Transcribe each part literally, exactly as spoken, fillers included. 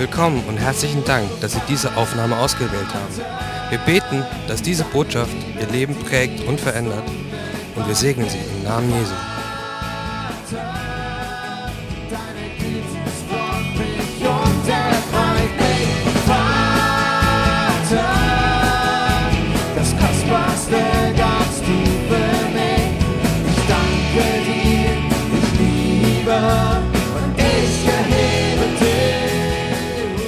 Willkommen und herzlichen Dank, dass Sie diese Aufnahme ausgewählt haben. Wir beten, dass diese Botschaft Ihr Leben prägt und verändert, und wir segnen Sie im Namen Jesu. Das Kostbarste ganz tief für mich. Ich danke dir, ich liebe und ich erhebe dich.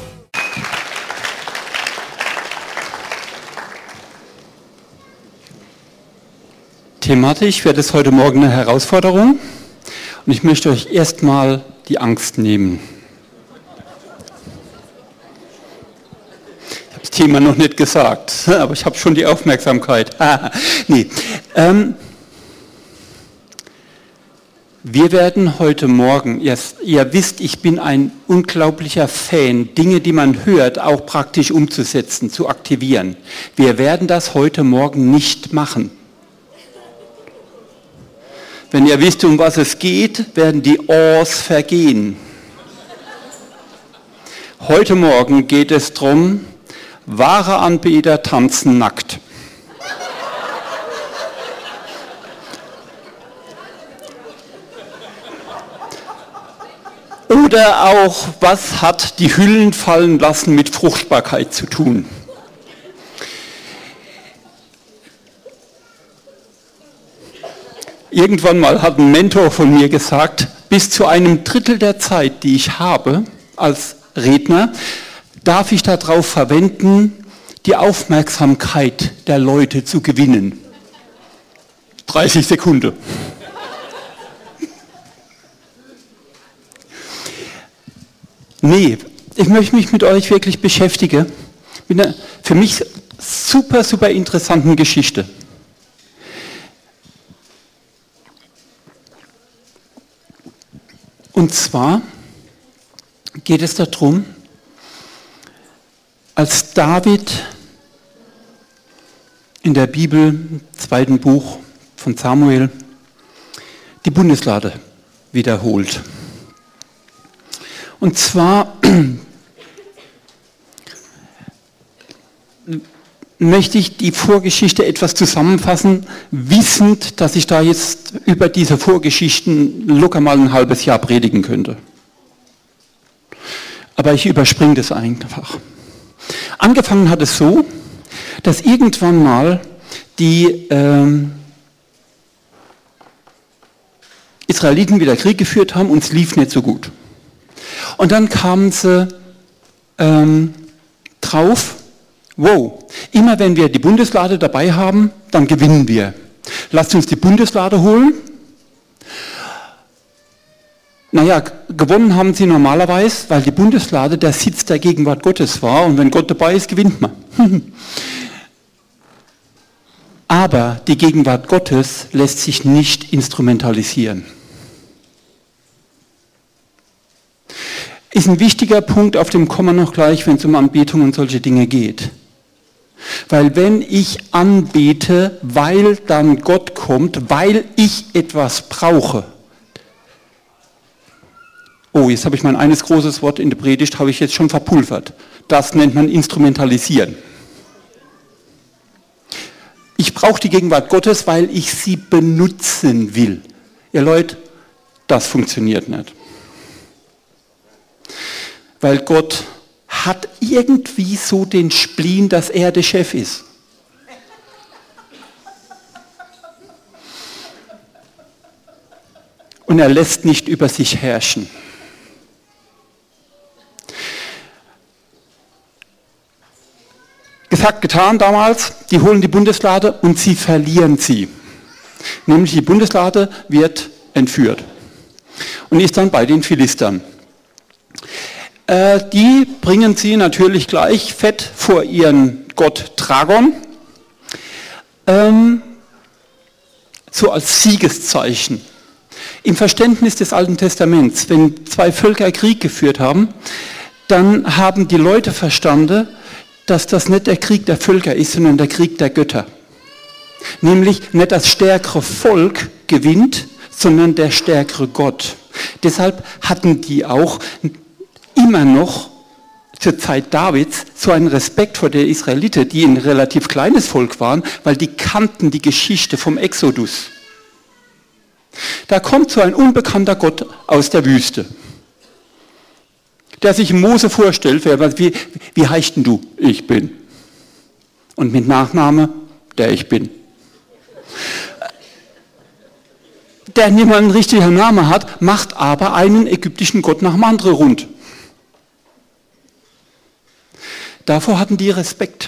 Thematisch wird es heute Morgen eine Herausforderung und ich möchte euch erstmal die Angst nehmen. Ich habe das Thema noch nicht gesagt, aber ich habe schon die Aufmerksamkeit. Ah, nee. Ähm, wir werden heute Morgen, ihr, ihr wisst, ich bin ein unglaublicher Fan, Dinge, die man hört, auch praktisch umzusetzen, zu aktivieren. Wir werden das heute Morgen nicht machen. Wenn ihr wisst, um was es geht, werden die Ohrs vergehen. Heute Morgen geht es darum, wahre Anbeter tanzen nackt. Oder auch, was hat die Hüllen fallen lassen mit Fruchtbarkeit zu tun? Irgendwann mal hat ein Mentor von mir gesagt, bis zu einem Drittel der Zeit, die ich habe als Redner, darf ich darauf verwenden, die Aufmerksamkeit der Leute zu gewinnen. dreißig Sekunden. Nee, ich möchte mich mit euch wirklich beschäftigen, mit einer für mich super, super interessanten Geschichte. Und zwar geht es darum, als David in der Bibel, im zweiten Buch von Samuel, die Bundeslade wiederholt. Und zwar möchte ich die Vorgeschichte etwas zusammenfassen, wissend, dass ich da jetzt über diese Vorgeschichten locker mal ein halbes Jahr predigen könnte. Aber ich überspringe das einfach. Angefangen hat es so, dass irgendwann mal die ähm, Israeliten wieder Krieg geführt haben und es lief nicht so gut. Und dann kamen sie ähm, drauf, wow, immer wenn wir die Bundeslade dabei haben, dann gewinnen wir. Lasst uns die Bundeslade holen. Naja, gewonnen haben sie normalerweise, weil die Bundeslade der Sitz der Gegenwart Gottes war und wenn Gott dabei ist, gewinnt man. Aber die Gegenwart Gottes lässt sich nicht instrumentalisieren. Ist ein wichtiger Punkt, auf dem kommen wir noch gleich, wenn es um Anbetung und solche Dinge geht. Weil wenn ich anbete, weil dann Gott kommt, weil ich etwas brauche. Oh, jetzt habe ich mein eines großes Wort in der Predigt, habe ich jetzt schon verpulvert. Das nennt man Instrumentalisieren. Ich brauche die Gegenwart Gottes, weil ich sie benutzen will. Ihr Leute, das funktioniert nicht. Weil Gott hat irgendwie so den Spleen, dass er der Chef ist. Und er lässt nicht über sich herrschen. Gesagt, getan damals, die holen die Bundeslade und sie verlieren sie. Nämlich die Bundeslade wird entführt und ist dann bei den Philistern. Äh, die bringen sie natürlich gleich fett vor ihren Gott Dagon, ähm, so als Siegeszeichen. Im Verständnis des Alten Testaments, wenn zwei Völker Krieg geführt haben, dann haben die Leute verstanden, dass das nicht der Krieg der Völker ist, sondern der Krieg der Götter. Nämlich nicht das stärkere Volk gewinnt, sondern der stärkere Gott. Deshalb hatten die auch immer noch zur Zeit Davids so einen Respekt vor der Israeliten, die ein relativ kleines Volk waren, weil die kannten die Geschichte vom Exodus. Da kommt so ein unbekannter Gott aus der Wüste, der sich Mose vorstellt, wie, wie heißt denn du? Ich bin. Und mit Nachname, der ich bin. Der nicht mal einen richtigen Namen hat, macht aber einen ägyptischen Gott nach dem anderen rund. Davor hatten die Respekt.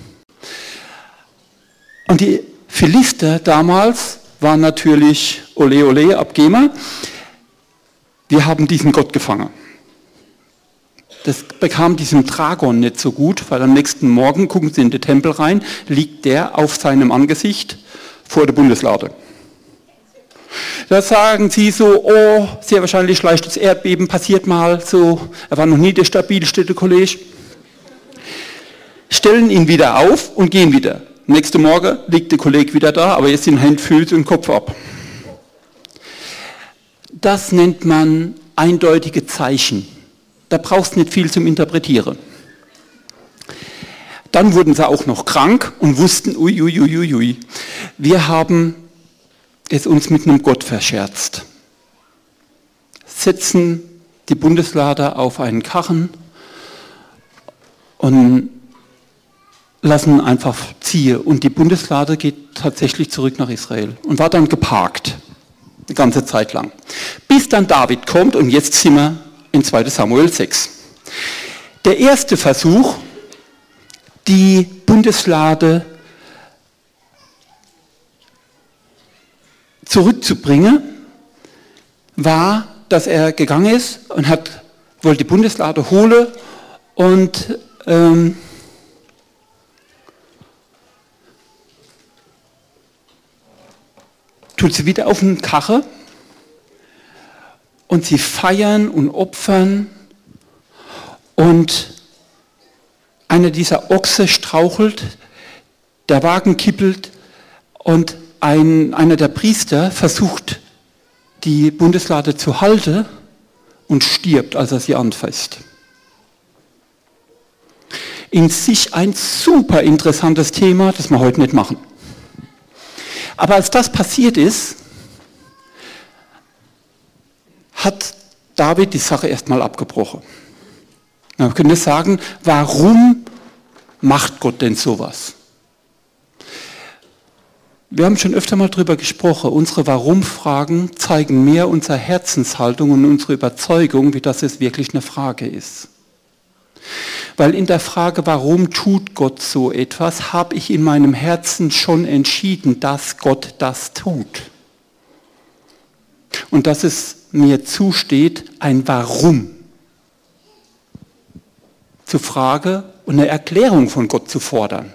Und die Philister damals waren natürlich ole ole, Abgeber. Wir haben diesen Gott gefangen. Das bekam diesem Dragon nicht so gut, weil am nächsten Morgen, gucken sie in den Tempel rein, liegt der auf seinem Angesicht vor der Bundeslade. Da sagen sie so, oh, sehr wahrscheinlich leichtes Erdbeben, passiert mal so, er war noch nie der stabilste Kollege. Stellen ihn wieder auf und gehen wieder. Nächsten Morgen liegt der Kollege wieder da, aber jetzt sind Hände, Füße und Kopf ab. Das nennt man eindeutige Zeichen. Da brauchst du nicht viel zum Interpretieren. Dann wurden sie auch noch krank und wussten, ui, ui, ui, ui, ui. Wir haben es uns mit einem Gott verscherzt. Setzen die Bundeslade auf einen Karren und lassen einfach ziehen. Und die Bundeslade geht tatsächlich zurück nach Israel und war dann geparkt, eine ganze Zeit lang. Bis dann David kommt und jetzt sind wir in zweiter Samuel sechs. Der erste Versuch, die Bundeslade zurückzubringen, war, dass er gegangen ist und hat, wollte die Bundeslade holen und ähm, tut sie wieder auf den Karren und sie feiern und opfern und einer dieser Ochse strauchelt, der Wagen kippelt und ein, einer der Priester versucht, die Bundeslade zu halten und stirbt, als er sie anfasst. In sich ein super interessantes Thema, das wir heute nicht machen. Aber als das passiert ist, hat David die Sache erstmal abgebrochen. Man könnte sagen, warum macht Gott denn sowas? Wir haben schon öfter mal darüber gesprochen, unsere Warum-Fragen zeigen mehr unsere Herzenshaltung und unsere Überzeugung, wie dass es wirklich eine Frage ist. Weil in der Frage, warum tut Gott so etwas, habe ich in meinem Herzen schon entschieden, dass Gott das tut. Und dass es mir zusteht, ein Warum zu fragen und eine Erklärung von Gott zu fordern.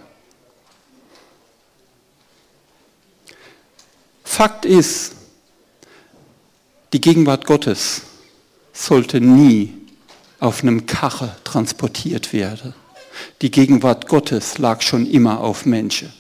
Fakt ist, die Gegenwart Gottes sollte nie auf einem Karren transportiert werden. Die Gegenwart Gottes lag schon immer auf Menschen.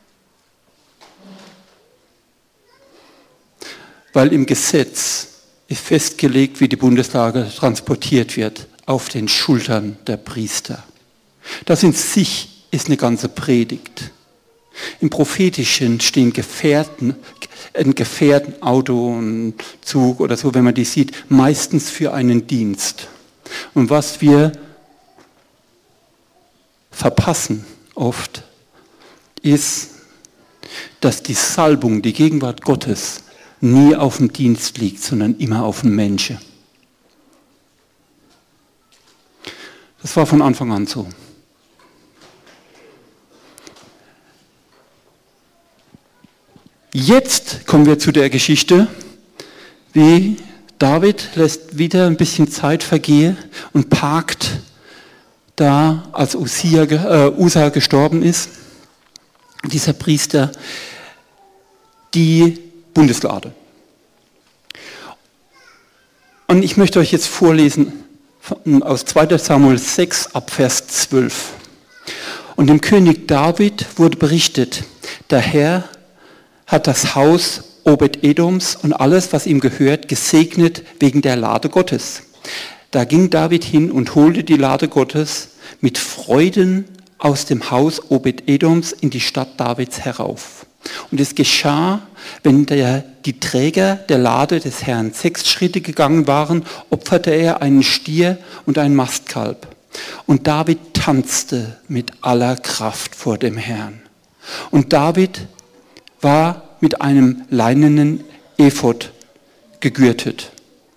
Weil im Gesetz ist festgelegt, wie die Bundeslade transportiert wird, auf den Schultern der Priester. Das in sich ist eine ganze Predigt. Im Prophetischen stehen Gefährten, ein Gefährten, Auto, ein Zug oder so, wenn man die sieht, meistens für einen Dienst. Und was wir verpassen oft, ist, dass die Salbung, die Gegenwart Gottes, nie auf dem Dienst liegt, sondern immer auf dem Menschen. Das war von Anfang an so. Jetzt kommen wir zu der Geschichte, wie David lässt wieder ein bisschen Zeit vergehen und parkt da, als Usia, äh, Usa gestorben ist, dieser Priester, die Bundeslade. Und ich möchte euch jetzt vorlesen aus zweiter Samuel sechs ab Vers zwölf. Und dem König David wurde berichtet, der Herr hat das Haus Obed-Edoms und alles, was ihm gehört, gesegnet wegen der Lade Gottes. Da ging David hin und holte die Lade Gottes mit Freuden aus dem Haus Obed-Edoms in die Stadt Davids herauf. Und es geschah, wenn der, die Träger der Lade des Herrn sechs Schritte gegangen waren, opferte er einen Stier und ein Mastkalb. Und David tanzte mit aller Kraft vor dem Herrn. Und David war mit einem leinenen Ephod gegürtet.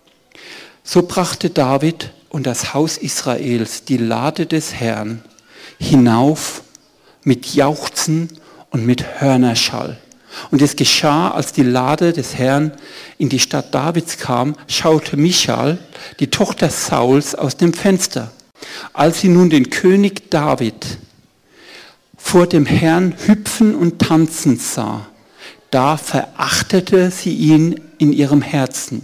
So brachte David und das Haus Israels die Lade des Herrn hinauf mit Jauchzen und mit Hörnerschall. Und es geschah, als die Lade des Herrn in die Stadt Davids kam, schaute Michal, die Tochter Sauls, aus dem Fenster. Als sie nun den König David vor dem Herrn hüpfen und tanzen sah, da verachtete sie ihn in ihrem Herzen.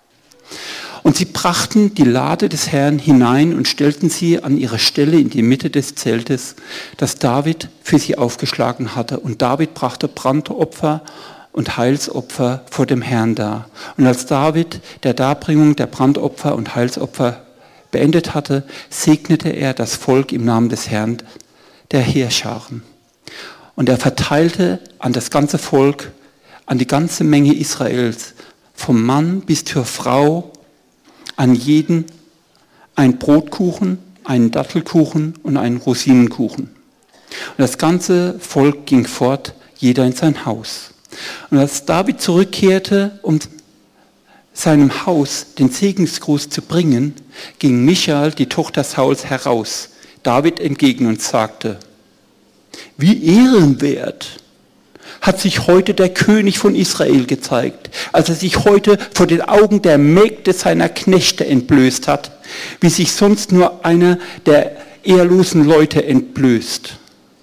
Und sie brachten die Lade des Herrn hinein und stellten sie an ihre Stelle in die Mitte des Zeltes, das David für sie aufgeschlagen hatte. Und David brachte Brandopfer und Heilsopfer vor dem Herrn dar. Und als David der Darbringung der Brandopfer und Heilsopfer beendet hatte, segnete er das Volk im Namen des Herrn der Heerscharen. Und er verteilte an das ganze Volk, an die ganze Menge Israels, vom Mann bis zur Frau, an jeden ein Brotkuchen, einen Dattelkuchen und einen Rosinenkuchen. Und das ganze Volk ging fort, jeder in sein Haus. Und als David zurückkehrte, um seinem Haus den Segensgruß zu bringen, ging Michal, die Tochter Sauls, heraus, David entgegen und sagte: Wie ehrenwert hat sich heute der König von Israel gezeigt, als er sich heute vor den Augen der Mägde seiner Knechte entblößt hat, wie sich sonst nur einer der ehrlosen Leute entblößt.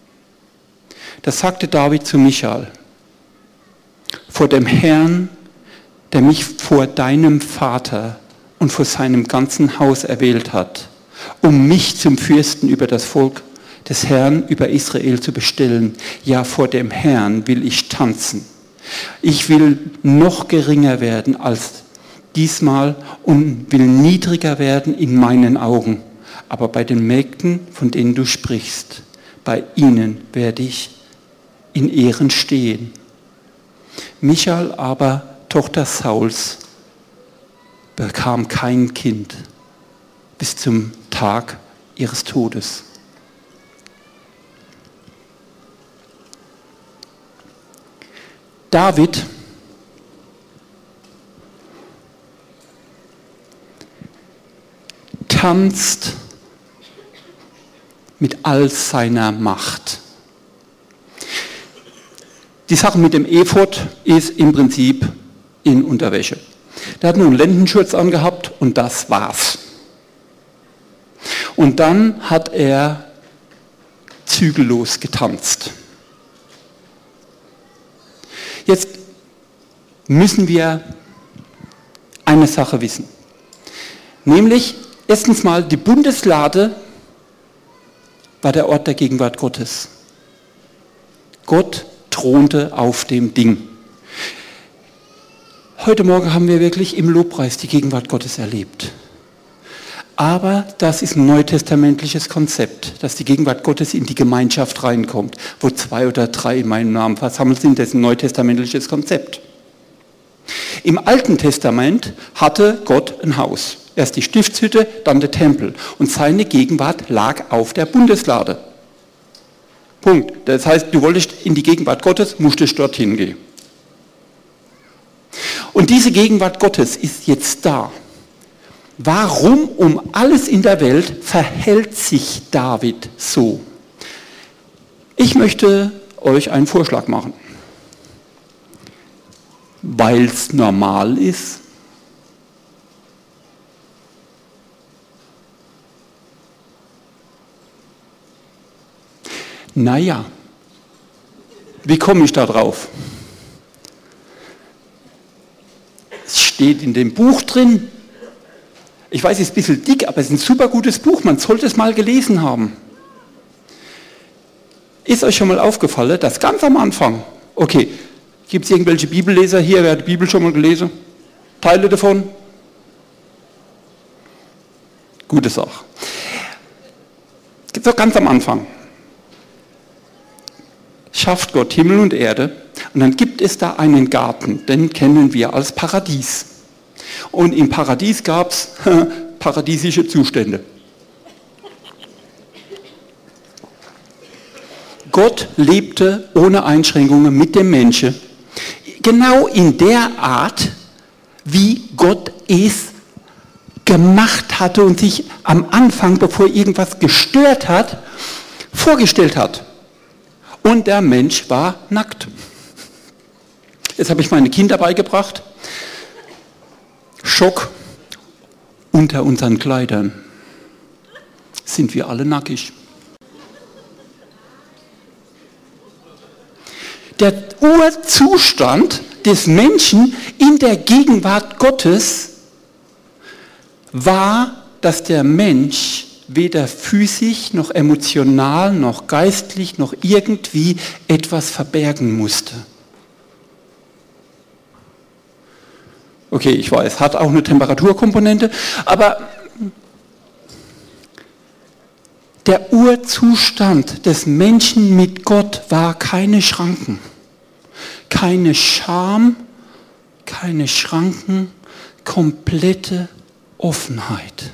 Da sagte David zu Michal: Vor dem Herrn, der mich vor deinem Vater und vor seinem ganzen Haus erwählt hat, um mich zum Fürsten über das Volk des Herrn, über Israel zu bestellen. Ja, vor dem Herrn will ich tanzen. Ich will noch geringer werden als diesmal und will niedriger werden in meinen Augen. Aber bei den Mägden, von denen du sprichst, bei ihnen werde ich in Ehren stehen. Michal aber, Tochter Sauls, bekam kein Kind bis zum Tag ihres Todes. David tanzt mit all seiner Macht. Die Sache mit dem Ephod ist im Prinzip in Unterwäsche. Der hat nur einen Lendenschurz angehabt und das war's. Und dann hat er zügellos getanzt. Jetzt müssen wir eine Sache wissen. Nämlich, erstens mal, die Bundeslade war der Ort der Gegenwart Gottes. Gott thronte auf dem Ding. Heute Morgen haben wir wirklich im Lobpreis die Gegenwart Gottes erlebt. Aber das ist ein neutestamentliches Konzept, dass die Gegenwart Gottes in die Gemeinschaft reinkommt. Wo zwei oder drei in meinem Namen versammelt sind, das ist ein neutestamentliches Konzept. Im Alten Testament hatte Gott ein Haus. Erst die Stiftshütte, dann der Tempel. Und seine Gegenwart lag auf der Bundeslade. Punkt. Das heißt, du wolltest in die Gegenwart Gottes, musstest dorthin gehen. Und diese Gegenwart Gottes ist jetzt da. Warum um alles in der Welt verhält sich David so? Ich möchte euch einen Vorschlag machen. Weil es normal ist. Naja, wie komme ich da drauf? Es steht in dem Buch drin. Ich weiß, es ist ein bisschen dick, aber es ist ein super gutes Buch. Man sollte es mal gelesen haben. Ist euch schon mal aufgefallen, dass ganz am Anfang, okay, gibt es irgendwelche Bibelleser hier? Wer hat die Bibel schon mal gelesen? Teile davon? Gute Sache. So ganz am Anfang schafft Gott Himmel und Erde und dann gibt es da einen Garten, den kennen wir als Paradies. Und im Paradies gab es paradiesische Zustände. Gott lebte ohne Einschränkungen mit dem Menschen, genau in der Art, wie Gott es gemacht hatte und sich am Anfang, bevor irgendwas gestört hat, vorgestellt hat. Und der Mensch war nackt. Jetzt habe ich meine Kinder beigebracht. Schock, unter unseren Kleidern sind wir alle nackig. Der Urzustand des Menschen in der Gegenwart Gottes war, dass der Mensch weder physisch noch emotional noch geistlich noch irgendwie etwas verbergen musste. Okay, ich weiß, hat auch eine Temperaturkomponente, aber der Urzustand des Menschen mit Gott war keine Schranken, keine Scham, keine Schranken, komplette Offenheit.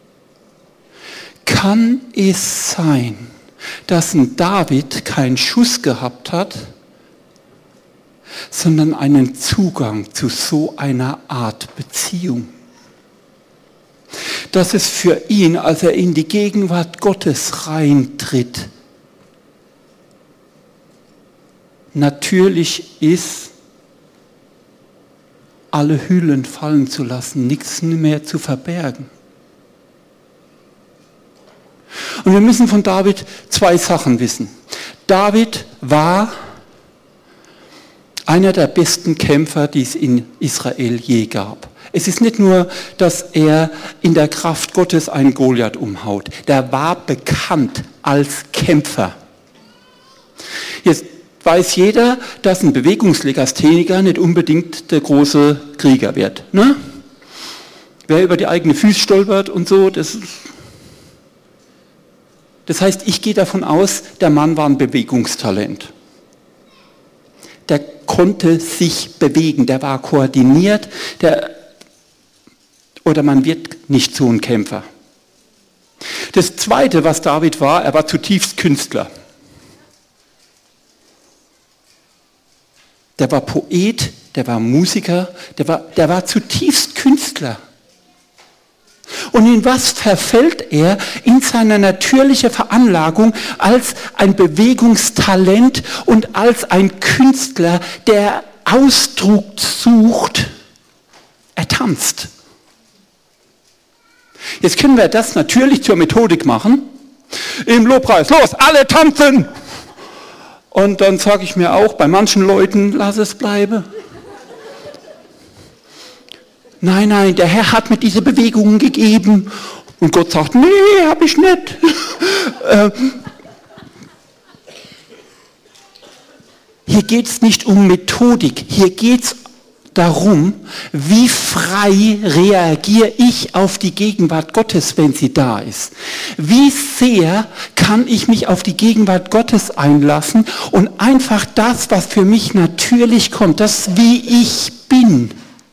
Kann es sein, dass ein David keinen Schuss gehabt hat, sondern einen Zugang zu so einer Art Beziehung? Dass es für ihn, als er in die Gegenwart Gottes reintritt, natürlich ist, alle Hüllen fallen zu lassen, nichts mehr zu verbergen. Und wir müssen von David zwei Sachen wissen. David war einer der besten Kämpfer, die es in Israel je gab. Es ist nicht nur, dass er in der Kraft Gottes einen Goliath umhaut. Der war bekannt als Kämpfer. Jetzt weiß jeder, dass ein Bewegungslegastheniker nicht unbedingt der große Krieger wird. Ne? Wer über die eigenen Füße stolpert und so, das, das heißt, ich gehe davon aus, der Mann war ein Bewegungstalent. Der konnte sich bewegen, der war koordiniert, der, oder man wird nicht so ein Kämpfer. Das Zweite, was David war, er war zutiefst Künstler. Der war Poet, der war Musiker, der war, der war zutiefst Künstler. Und in was verfällt er? In seiner natürlichen Veranlagung als ein Bewegungstalent und als ein Künstler, der Ausdruck sucht. Er tanzt. Jetzt können wir das natürlich zur Methodik machen. Im Lobpreis, los, alle tanzen! Und dann sage ich mir auch, bei manchen Leuten, lass es bleiben. Nein, nein, der Herr hat mir diese Bewegungen gegeben. Und Gott sagt, nee, habe ich nicht. Hier geht es nicht um Methodik, hier geht es darum, wie frei reagiere ich auf die Gegenwart Gottes, wenn sie da ist. Wie sehr kann ich mich auf die Gegenwart Gottes einlassen und einfach das, was für mich natürlich kommt, das, wie ich bin,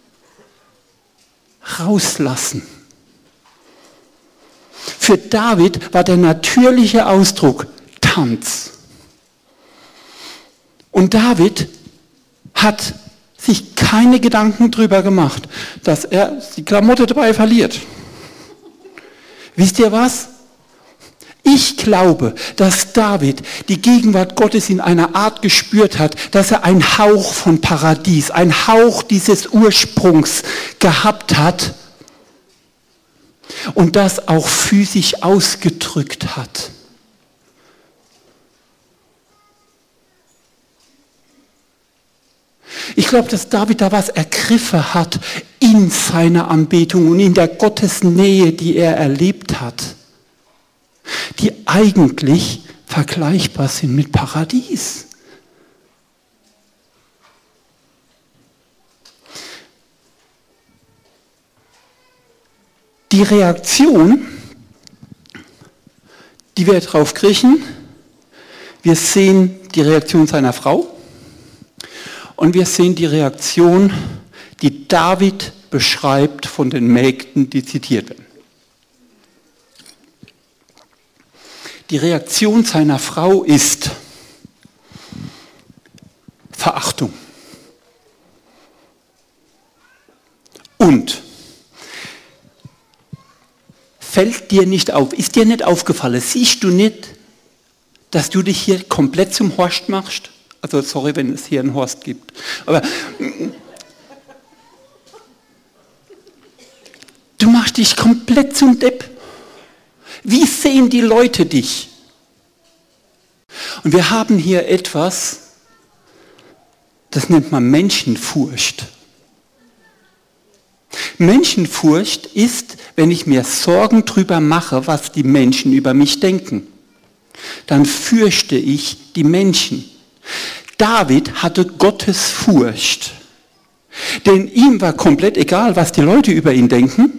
rauslassen. Für David war der natürliche Ausdruck Tanz. Und David hat sich keine Gedanken darüber gemacht, dass er die Klamotte dabei verliert. Wisst ihr was? Ich glaube, dass David die Gegenwart Gottes in einer Art gespürt hat, dass er einen Hauch von Paradies, einen Hauch dieses Ursprungs gehabt hat und das auch physisch ausgedrückt hat. Ich glaube, dass David da was ergriffen hat in seiner Anbetung und in der Gottesnähe, die er erlebt hat, die eigentlich vergleichbar sind mit Paradies. Die Reaktion die wir drauf kriegen. Wir sehen die Reaktion seiner Frau und wir sehen die Reaktion, die David beschreibt von den Mägden, die zitiert werden. Die Reaktion seiner Frau ist Verachtung. Und fällt dir nicht auf, ist dir nicht aufgefallen, siehst du nicht, dass du dich hier komplett zum Horst machst? Also sorry, wenn es hier einen Horst gibt. Aber du machst dich komplett zum Depp. Wie sehen die Leute dich? Und wir haben hier etwas, das nennt man Menschenfurcht. Menschenfurcht ist, wenn ich mir Sorgen drüber mache, was die Menschen über mich denken. Dann fürchte ich die Menschen. David hatte Gottes Furcht. Denn ihm war komplett egal, was die Leute über ihn denken.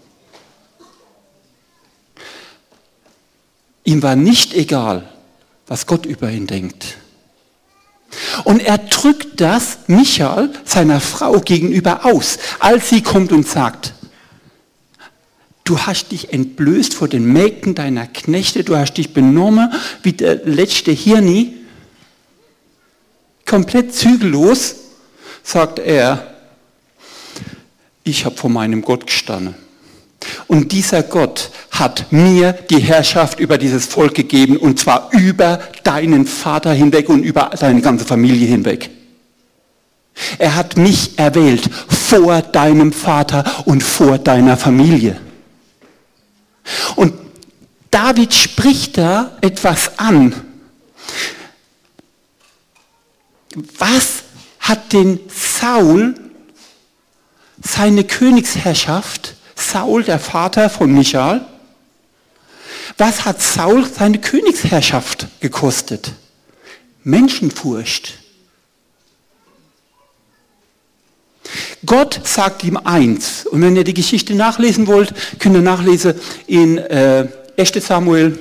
Ihm war nicht egal, was Gott über ihn denkt. Und er drückt das Michal, seiner Frau, gegenüber aus, als sie kommt und sagt, du hast dich entblößt vor den Mägden deiner Knechte, du hast dich benommen wie der letzte Hirni. Komplett zügellos, sagt er, ich habe vor meinem Gott gestanden. Und dieser Gott hat mir die Herrschaft über dieses Volk gegeben, und zwar über deinen Vater hinweg und über deine ganze Familie hinweg. Er hat mich erwählt vor deinem Vater und vor deiner Familie. Und David spricht da etwas an. Was hat den Saul seine Königsherrschaft, Saul, der Vater von Michal, was hat Saul seine Königsherrschaft gekostet? Menschenfurcht. Gott sagt ihm eins, und wenn ihr die Geschichte nachlesen wollt, könnt ihr nachlesen in äh, erster Samuel,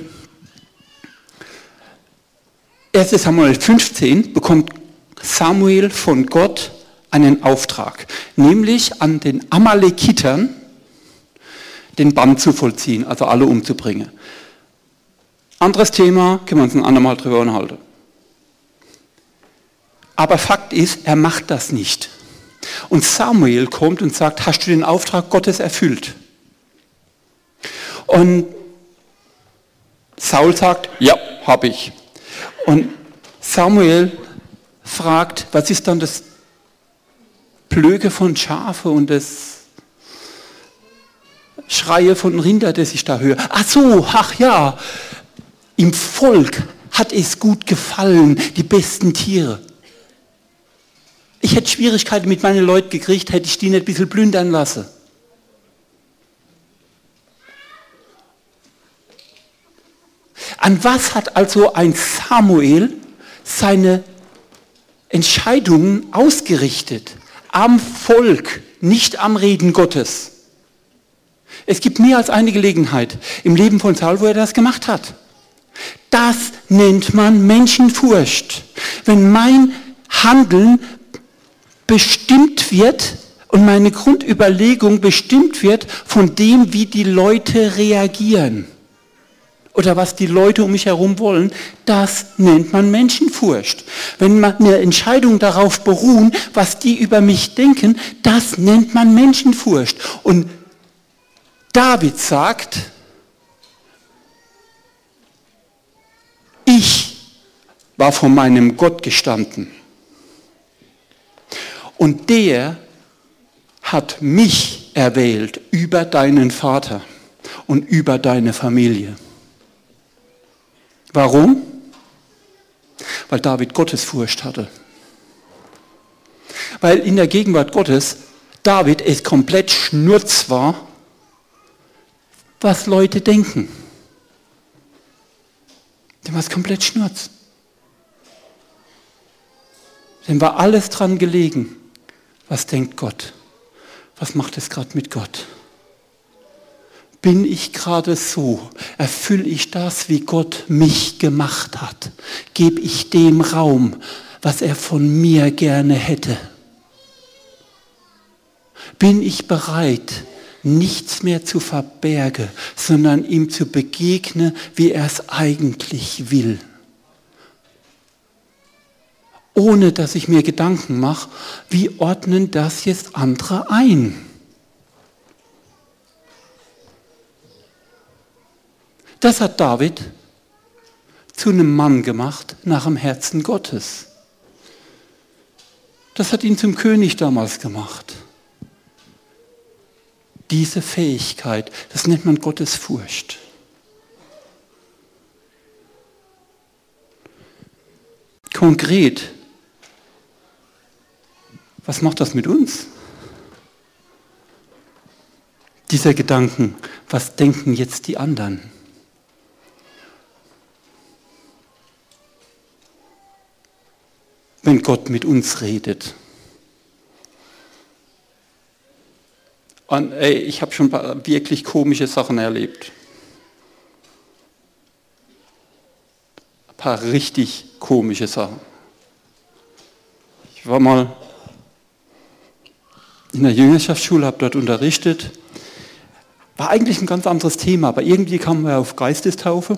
erster Samuel fünfzehn, bekommt Samuel von Gott einen Auftrag, nämlich an den Amalekitern den Bann zu vollziehen, also alle umzubringen. Anderes Thema, können wir uns ein andermal drüber unterhalten. Aber Fakt ist, er macht das nicht. Und Samuel kommt und sagt, hast du den Auftrag Gottes erfüllt? Und Saul sagt, ja, habe ich. Und Samuel fragt, was ist dann das Plöge von Schafe und das Schreie von Rinder, das ich da höre? Ach so, ach ja, im Volk hat es gut gefallen, die besten Tiere. Ich hätte Schwierigkeiten mit meinen Leuten gekriegt, hätte ich die nicht ein bisschen plündern lassen. An was hat also ein Samuel seine Entscheidungen ausgerichtet? Am Volk, nicht am Reden Gottes. Es gibt mehr als eine Gelegenheit im Leben von Saul, wo er das gemacht hat. Das nennt man Menschenfurcht. Wenn mein Handeln bestimmt wird und meine Grundüberlegung bestimmt wird von dem, wie die Leute reagieren oder was die Leute um mich herum wollen, das nennt man Menschenfurcht. Wenn meine Entscheidungen darauf beruhen, was die über mich denken, das nennt man Menschenfurcht. Und David sagt, ich war vor meinem Gott gestanden. Und der hat mich erwählt über deinen Vater und über deine Familie. Warum? Weil David Gottesfurcht hatte. Weil in der Gegenwart Gottes David es komplett schnurz war, was Leute denken. Dem war es komplett schnurz. Dem war alles dran gelegen. Was denkt Gott? Was macht es gerade mit Gott? Bin ich gerade so? Erfülle ich das, wie Gott mich gemacht hat? Gebe ich dem Raum, was er von mir gerne hätte? Bin ich bereit, nichts mehr zu verbergen, sondern ihm zu begegnen, wie er es eigentlich will? Ohne dass ich mir Gedanken mache, wie ordnen das jetzt andere ein? Das hat David zu einem Mann gemacht nach dem Herzen Gottes. Das hat ihn zum König damals gemacht. Diese Fähigkeit, das nennt man Gottesfurcht. Konkret, was macht das mit uns? Dieser Gedanken, was denken jetzt die anderen? Wenn Gott mit uns redet. Und ey, ich habe schon wirklich komische Sachen erlebt. Ein paar richtig komische Sachen. Ich war mal in der Jüngerschaftsschule, habe dort unterrichtet. War eigentlich ein ganz anderes Thema, aber irgendwie kamen wir auf Geistestaufe.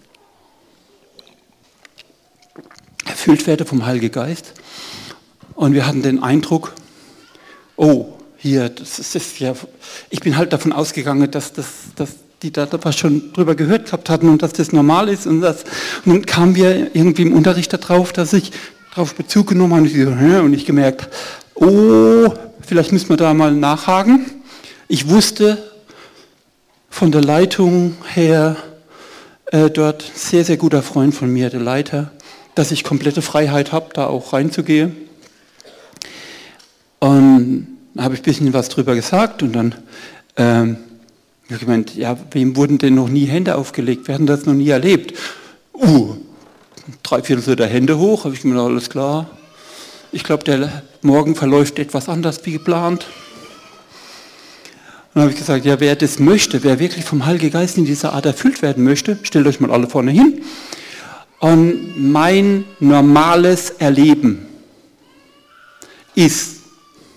Erfüllt werde vom Heiligen Geist. Und wir hatten den Eindruck, oh, hier, das ist, das ist ja, ich bin halt davon ausgegangen, dass, dass, dass die da was schon drüber gehört gehabt hatten und dass das normal ist. Und, das, und dann kamen wir irgendwie im Unterricht darauf, dass ich darauf Bezug genommen habe und ich, so, und ich gemerkt, oh, vielleicht müssen wir da mal nachhaken. Ich wusste von der Leitung her, äh, dort sehr, sehr guter Freund von mir, der Leiter, dass ich komplette Freiheit habe, da auch reinzugehen. Und da habe ich ein bisschen was drüber gesagt und dann ähm, habe ich gemeint, ja, wem wurden denn noch nie Hände aufgelegt? Wir hatten das noch nie erlebt. Uh, drei Viertel der Hände hoch, habe ich gemeint, alles klar. Ich glaube, der Morgen verläuft etwas anders wie geplant. Und dann habe ich gesagt, ja, wer das möchte, wer wirklich vom Heiligen Geist in dieser Art erfüllt werden möchte, stellt euch mal alle vorne hin. Und mein normales Erleben ist,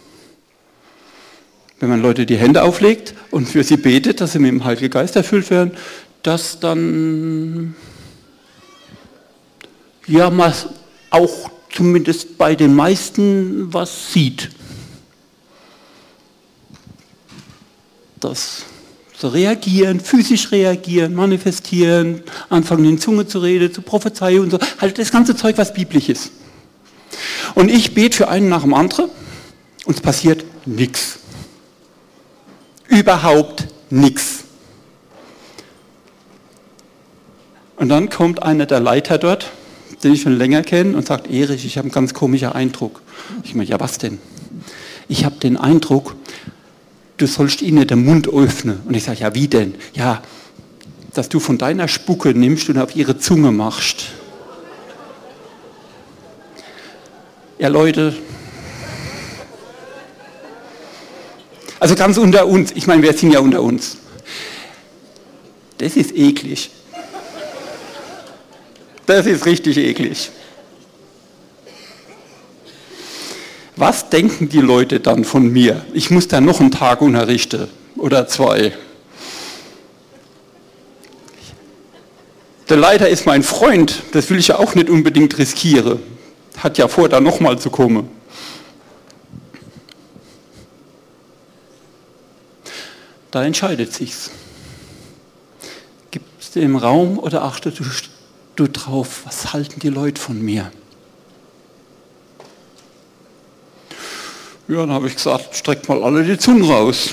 wenn man Leute die Hände auflegt und für sie betet, dass sie mit dem Heiligen Geist erfüllt werden, dass dann ja man auch zumindest bei den meisten was sieht. Das so reagieren, physisch reagieren, manifestieren, anfangen in Zunge zu reden, zu prophezeien und so. Halt das ganze Zeug, was biblisch ist. Und ich bete für einen nach dem anderen und es passiert nichts. Überhaupt nichts. Und dann kommt einer der Leiter dort, den ich schon länger kenne, und sagt, Erich, ich habe einen ganz komischen Eindruck. Ich meine, ja, was denn? Ich habe den Eindruck, du sollst ihnen den Mund öffnen. Und ich sage, ja, wie denn? Ja, dass du von deiner Spucke nimmst und auf ihre Zunge machst. Ja, Leute, also ganz unter uns, ich meine, wir sind ja unter uns. Das ist eklig. Das ist richtig eklig. Was denken die Leute dann von mir? Ich muss da noch einen Tag unterrichten oder zwei. Der Leiter ist mein Freund, das will ich ja auch nicht unbedingt riskieren. Hat ja vor, da nochmal zu kommen. Da entscheidet sich's. Gibt es den Raum oder achtest du, du drauf, was halten die Leute von mir? Ja, dann habe ich gesagt, streckt mal alle die Zunge raus.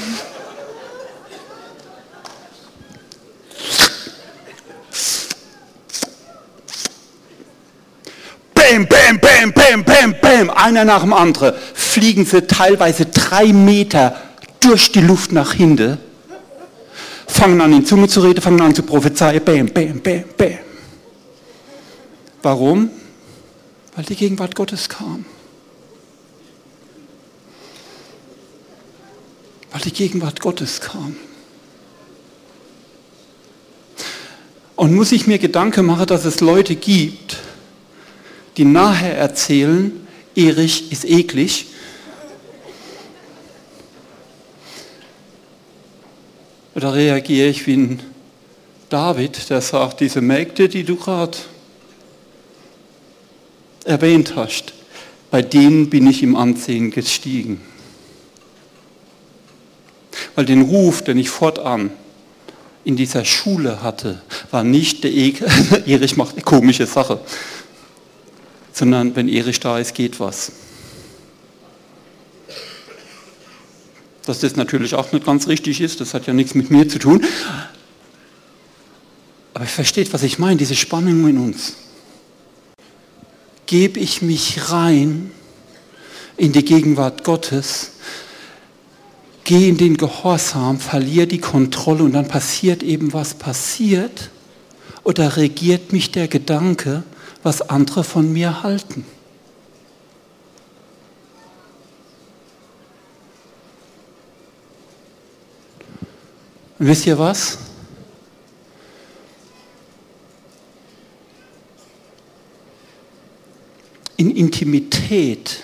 Bäm, bäm, bäm, bäm, bäm, bäm, einer nach dem anderen. Fliegen sie teilweise drei Meter durch die Luft nach hinten, fangen an in Zunge zu reden, fangen an zu prophezeien, bäm, bäm, bäm, bäm. Warum? Weil die Gegenwart Gottes kam. Weil die Gegenwart Gottes kam. Und muss ich mir Gedanken machen, dass es Leute gibt, die nachher erzählen, Erich ist eklig. Oder reagiere ich wie ein David, der sagt, diese Mägde, die du gerade erwähnt hast, bei denen bin ich im Ansehen gestiegen. Weil den Ruf, den ich fortan in dieser Schule hatte, war nicht der e Erich macht eine komische Sache, sondern wenn Erich da ist, geht was. Dass das natürlich auch nicht ganz richtig ist, das hat ja nichts mit mir zu tun. Aber ihr versteht, was ich meine, diese Spannung in uns. Gebe ich mich rein in die Gegenwart Gottes, gehe in den Gehorsam, verliere die Kontrolle und dann passiert eben, was passiert, oder regiert mich der Gedanke, was andere von mir halten. Und wisst ihr was? In Intimität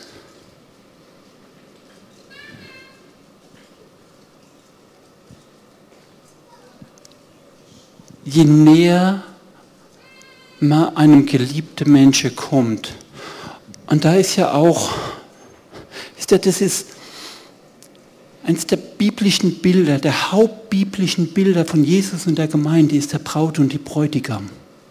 je näher man einem geliebten Menschen kommt, und da ist ja auch, wisst ihr, das ist eines der biblischen Bilder, der hauptbiblischen Bilder von Jesus und der Gemeinde ist der Braut und die Bräutigam.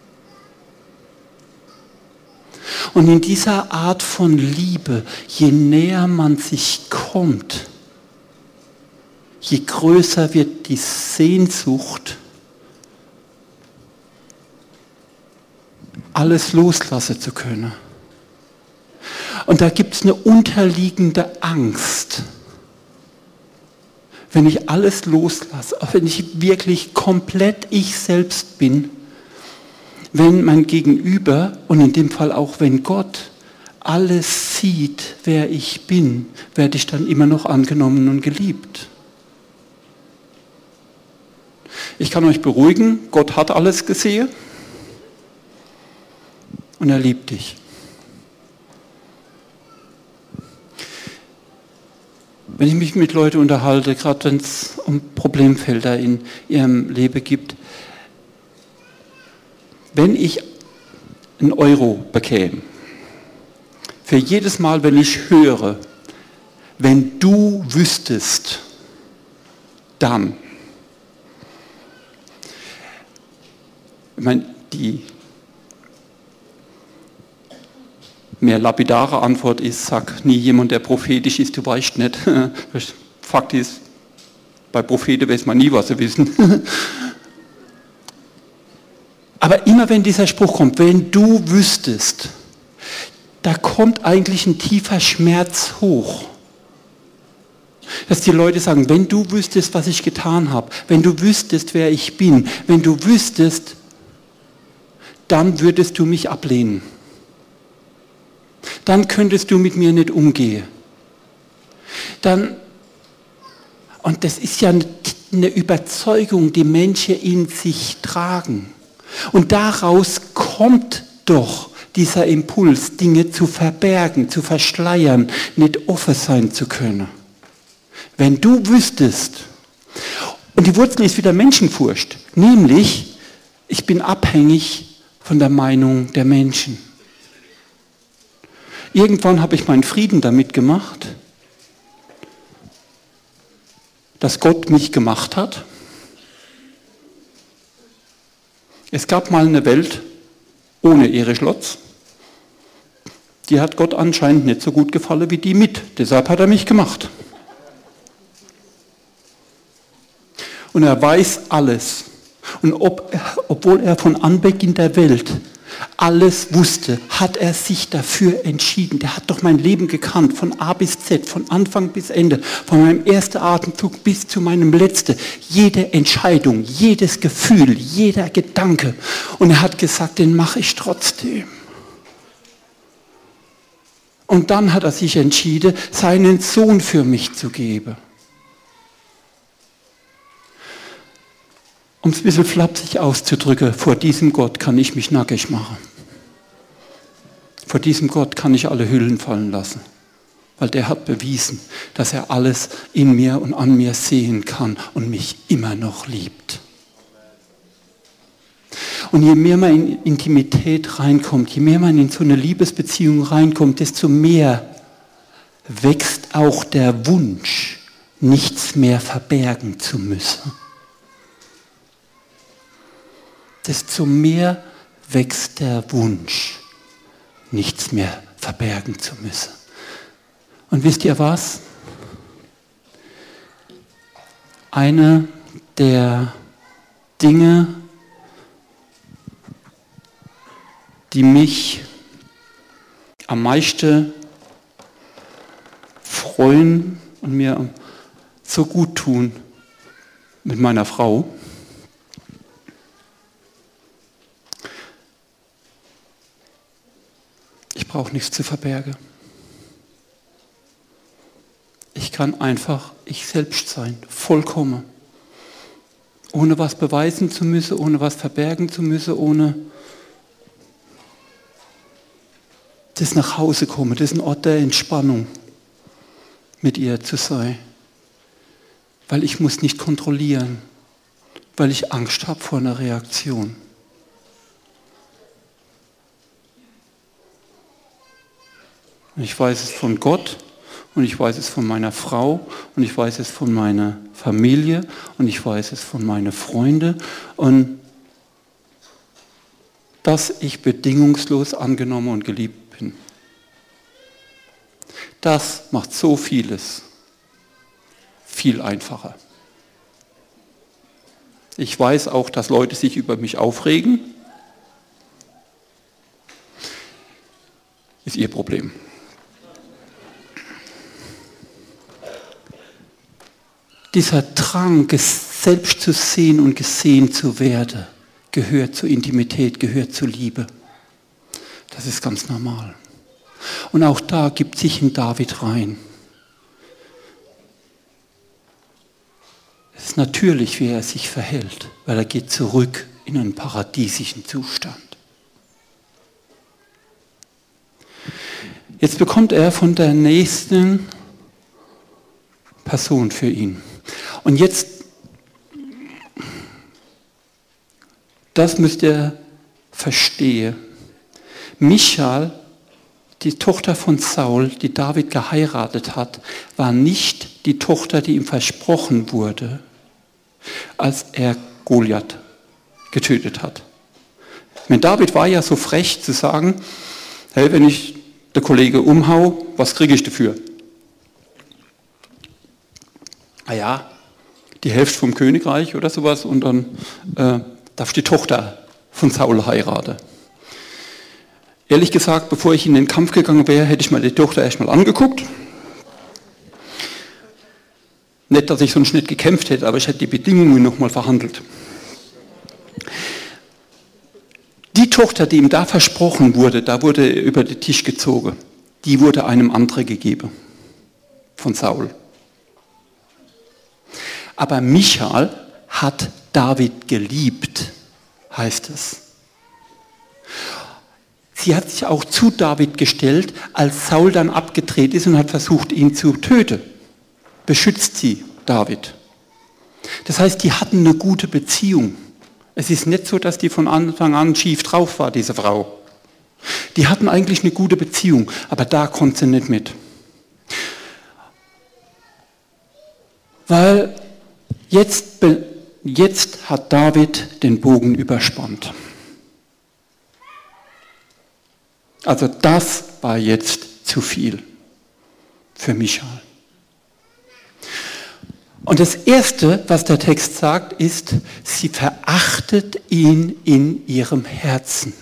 Und in dieser Art von Liebe, je näher man sich kommt, je größer wird die Sehnsucht, alles loslassen zu können. Und da gibt es eine unterliegende Angst. Wenn ich alles loslasse, auch wenn ich wirklich komplett ich selbst bin, wenn mein Gegenüber, und in dem Fall auch wenn Gott, alles sieht, wer ich bin, werde ich dann immer noch angenommen und geliebt. Ich kann euch beruhigen, Gott hat alles gesehen und er liebt dich. Wenn ich mich mit Leuten unterhalte, gerade wenn es um Problemfelder in ihrem Leben gibt, wenn ich einen Euro bekäme, für jedes Mal, wenn ich höre, wenn du wüsstest, dann. Ich meine, die mehr lapidare Antwort ist, sag nie jemand, der prophetisch ist, du weißt nicht. Fakt ist, bei Propheten weiß man nie, was sie wissen. Aber immer wenn dieser Spruch kommt, wenn du wüsstest, da kommt eigentlich ein tiefer Schmerz hoch. Dass die Leute sagen, wenn du wüsstest, was ich getan habe, wenn du wüsstest, wer ich bin, wenn du wüsstest, dann würdest du mich ablehnen. Dann könntest du mit mir nicht umgehen. Dann, und das ist ja eine Überzeugung, die Menschen in sich tragen. Und daraus kommt doch dieser Impuls, Dinge zu verbergen, zu verschleiern, nicht offen sein zu können. Wenn du wüsstest, und die Wurzel ist wieder Menschenfurcht, nämlich, ich bin abhängig von der Meinung der Menschen. Irgendwann habe ich meinen Frieden damit gemacht, dass Gott mich gemacht hat. Es gab mal eine Welt ohne Erich Lotz. Die hat Gott anscheinend nicht so gut gefallen wie die mit. Deshalb hat er mich gemacht. Und er weiß alles. Und ob, obwohl er von Anbeginn der Welt alles wusste, hat er sich dafür entschieden. Der hat doch mein Leben gekannt, von A bis Z, von Anfang bis Ende, von meinem ersten Atemzug bis zu meinem letzten. Jede Entscheidung, jedes Gefühl, jeder Gedanke. Und er hat gesagt, den mache ich trotzdem. Und dann hat er sich entschieden, seinen Sohn für mich zu geben. um es ein bisschen flapsig auszudrücken, vor diesem Gott kann ich mich nackig machen. Vor diesem Gott kann ich alle Hüllen fallen lassen. Weil der hat bewiesen, dass er alles in mir und an mir sehen kann und mich immer noch liebt. Und je mehr man in Intimität reinkommt, je mehr man in so eine Liebesbeziehung reinkommt, desto mehr wächst auch der Wunsch, nichts mehr verbergen zu müssen. Desto mehr wächst der Wunsch, nichts mehr verbergen zu müssen. Und wisst ihr was? Eine der Dinge, die mich am meisten freuen und mir so gut tun mit meiner Frau, ich brauche nichts zu verbergen. Ich kann einfach ich selbst sein, vollkommen. Ohne was beweisen zu müssen, ohne was verbergen zu müssen, ohne das nach Hause kommen. Das ist ein Ort der Entspannung, mit ihr zu sein. Weil ich muss nicht kontrollieren, weil ich Angst habe vor einer Reaktion. Und ich weiß es von Gott und ich weiß es von meiner Frau und ich weiß es von meiner Familie und ich weiß es von meinen Freunden und dass ich bedingungslos angenommen und geliebt bin. Das macht so vieles viel einfacher. Ich weiß auch, dass Leute sich über mich aufregen. Ist ihr Problem. Dieser Drang, selbst zu sehen und gesehen zu werden, gehört zur Intimität, gehört zur Liebe. Das ist ganz normal. Und auch da gibt sich ein David rein. Es ist natürlich, wie er sich verhält, weil er geht zurück in einen paradiesischen Zustand. Jetzt bekommt er von der nächsten Person für ihn. Und jetzt, das müsst ihr verstehen. Michal, die Tochter von Saul, die David geheiratet hat, war nicht die Tochter, die ihm versprochen wurde, als er Goliath getötet hat. Denn David war ja so frech zu sagen, hey, wenn ich den Kollege umhau, was kriege ich dafür? Ah ja, die Hälfte vom Königreich oder sowas und dann äh, darf ich die Tochter von Saul heiraten. Ehrlich gesagt, bevor ich in den Kampf gegangen wäre, hätte ich mal die Tochter erstmal angeguckt. Nicht, dass ich sonst nicht gekämpft hätte, aber ich hätte die Bedingungen nochmal verhandelt. Die Tochter, die ihm da versprochen wurde, da wurde über den Tisch gezogen, die wurde einem anderen gegeben, von Saul. Aber Michal hat David geliebt, heißt es. Sie hat sich auch zu David gestellt, als Saul dann abgedreht ist und hat versucht, ihn zu töten. Beschützt sie David. Das heißt, die hatten eine gute Beziehung. Es ist nicht so, dass die von Anfang an schief drauf war, diese Frau. Die hatten eigentlich eine gute Beziehung, aber da konnte sie nicht mit. Weil jetzt, jetzt hat David den Bogen überspannt. Also das war jetzt zu viel für Michal. Und das Erste, was der Text sagt, ist, sie verachtet ihn in ihrem Herzen.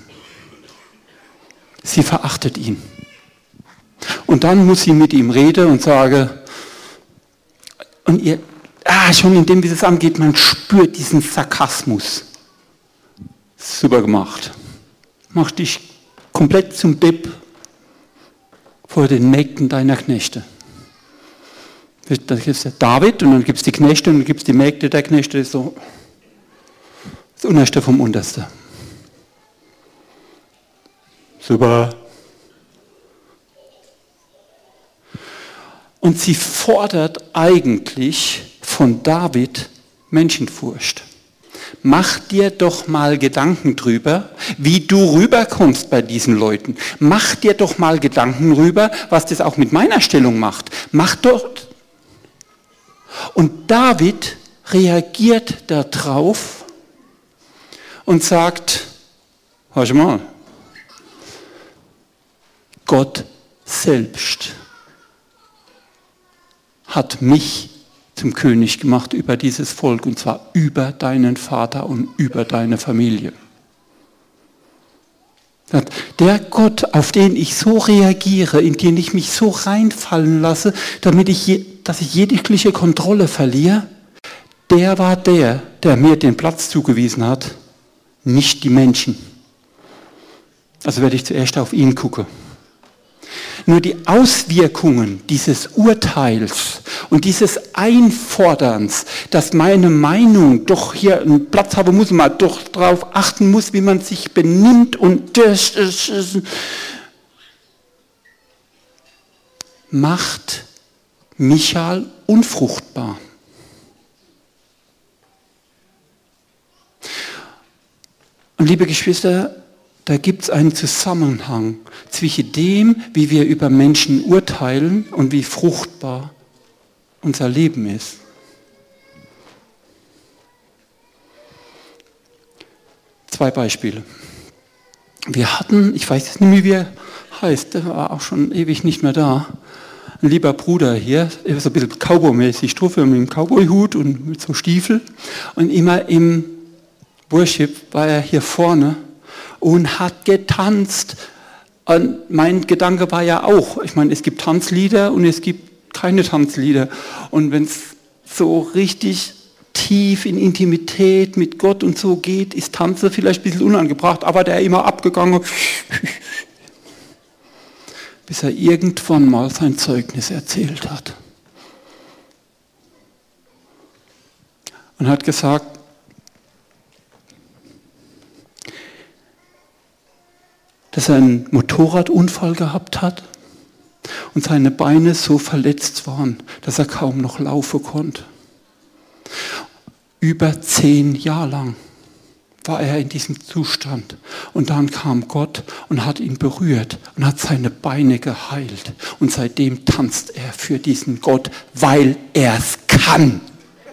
Sie verachtet ihn. Und dann muss sie mit ihm reden und sagen, und ihr, ah, schon in dem, wie es angeht, man spürt diesen Sarkasmus. Super gemacht. Mach dich komplett zum Depp vor den Mägden deiner Knechte. Da gibt es David und dann gibt es die Knechte und dann gibt es die Mägde der Knechte. So. Das Unterste vom Unterste. Super. Und sie fordert eigentlich von David Menschenfurcht. Mach dir doch mal Gedanken drüber, wie du rüberkommst bei diesen Leuten. Mach dir doch mal Gedanken drüber, was das auch mit meiner Stellung macht. Mach doch. Und David reagiert darauf und sagt, hör mal, Gott selbst hat mich zum König gemacht über dieses Volk, und zwar über deinen Vater und über deine Familie. Der Gott, auf den ich so reagiere, in den ich mich so reinfallen lasse, damit ich, je, dass ich jegliche Kontrolle verliere, der war der, der mir den Platz zugewiesen hat, nicht die Menschen. Also werde ich zuerst auf ihn gucken. Nur die Auswirkungen dieses Urteils und dieses Einforderns, dass meine Meinung doch hier einen Platz haben muss, man doch darauf achten muss, wie man sich benimmt und das, das, das macht Michal unfruchtbar. Und liebe Geschwister, da gibt es einen Zusammenhang zwischen dem, wie wir über Menschen urteilen und wie fruchtbar unser Leben ist. Zwei Beispiele. Wir hatten, ich weiß jetzt nicht mehr, wie er heißt, der war auch schon ewig nicht mehr da, ein lieber Bruder hier, er ist ein bisschen Cowboy-mäßig drauf, mit einem Cowboy-Hut und mit so Stiefel. Und immer im Worship war er hier vorne und hat getanzt. Und mein Gedanke war ja auch, ich meine, es gibt Tanzlieder und es gibt keine Tanzlieder. Und wenn es so richtig tief in Intimität mit Gott und so geht, ist Tanzen vielleicht ein bisschen unangebracht, aber der immer abgegangen, bis er irgendwann mal sein Zeugnis erzählt hat. Und hat gesagt, dass er einen Motorradunfall gehabt hat und seine Beine so verletzt waren, dass er kaum noch laufen konnte. Über zehn Jahre lang war er in diesem Zustand. Und dann kam Gott und hat ihn berührt und hat seine Beine geheilt. Und seitdem tanzt er für diesen Gott, weil er es kann.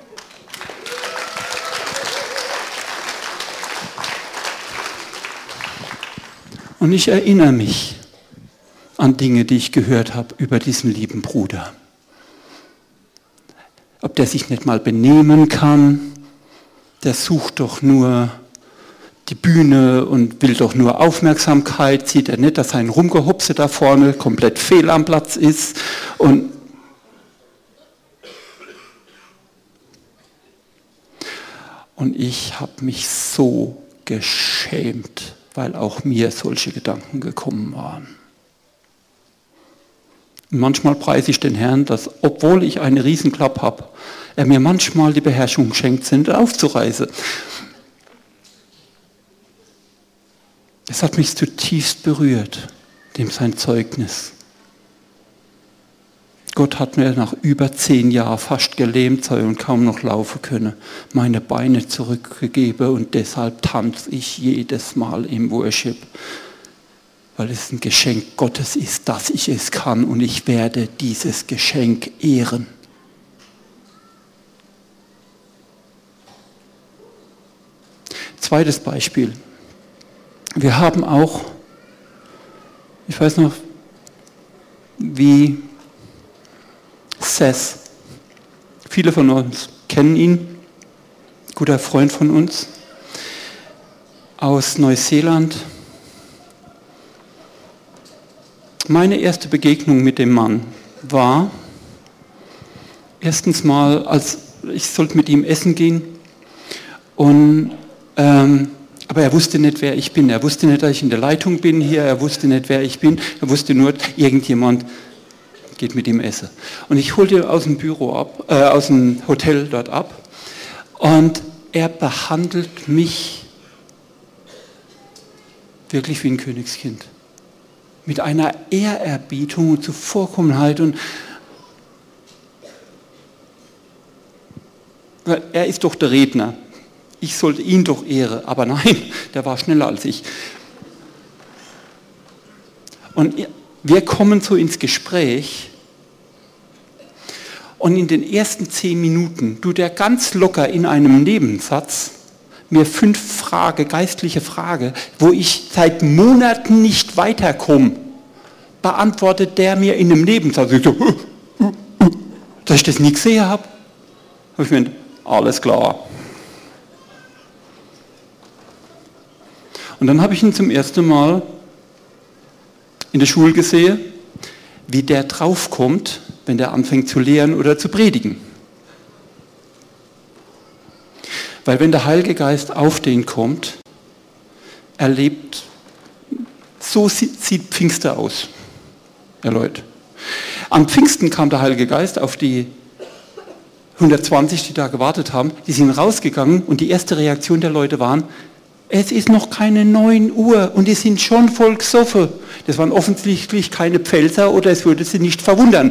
Und ich erinnere mich an Dinge, die ich gehört habe über diesen lieben Bruder. Ob der sich nicht mal benehmen kann, der sucht doch nur die Bühne und will doch nur Aufmerksamkeit, sieht er nicht, dass sein Rumgehopse da vorne komplett fehl am Platz ist. Und Und ich habe mich so geschämt, weil auch mir solche Gedanken gekommen waren. Und manchmal preise ich den Herrn, dass, obwohl ich eine Riesenklappe habe, er mir manchmal die Beherrschung schenkt, sind aufzureißen. Es hat mich zutiefst berührt, dem sein Zeugnis. Gott hat mir nach über zehn Jahren fast gelähmt sein und kaum noch laufen können, meine Beine zurückgegeben und deshalb tanze ich jedes Mal im Worship, weil es ein Geschenk Gottes ist, dass ich es kann und ich werde dieses Geschenk ehren. Zweites Beispiel. Wir haben auch, ich weiß noch, wie Seth, viele von uns kennen ihn, guter Freund von uns, aus Neuseeland. Meine erste Begegnung mit dem Mann war, erstens mal, als ich sollte mit ihm essen gehen, und, ähm, aber er wusste nicht, wer ich bin. Er wusste nicht, dass ich in der Leitung bin hier, er wusste nicht, wer ich bin, er wusste nur, irgendjemand geht mit ihm essen. Und ich holte ihn aus dem Büro ab, äh, aus dem Hotel dort ab, und er behandelt mich wirklich wie ein Königskind. Mit einer Ehrerbietung und Zuvorkommenheit. Und er ist doch der Redner. Ich sollte ihn doch ehren. Aber nein, der war schneller als ich. Und wir kommen so ins Gespräch. Und in den ersten zehn Minuten tut er ganz locker in einem Nebensatz mir fünf Fragen, geistliche Fragen, wo ich seit Monaten nicht weiterkomme, beantwortet der mir in einem Nebensatz. Ich so, uh, uh, uh, dass ich das nie gesehen habe. Habe ich mir gedacht, alles klar. Und dann habe ich ihn zum ersten Mal in der Schule gesehen, wie der draufkommt, wenn der anfängt zu lehren oder zu predigen. Weil wenn der Heilige Geist auf den kommt, erlebt, so sieht Pfingster aus, ihr Leute. Am Pfingsten kam der Heilige Geist auf die hundertzwanzig, die da gewartet haben, die sind rausgegangen und die erste Reaktion der Leute waren, es ist noch keine neun Uhr und die sind schon voll gesoffen. Das waren offensichtlich keine Pfälzer oder es würde sie nicht verwundern.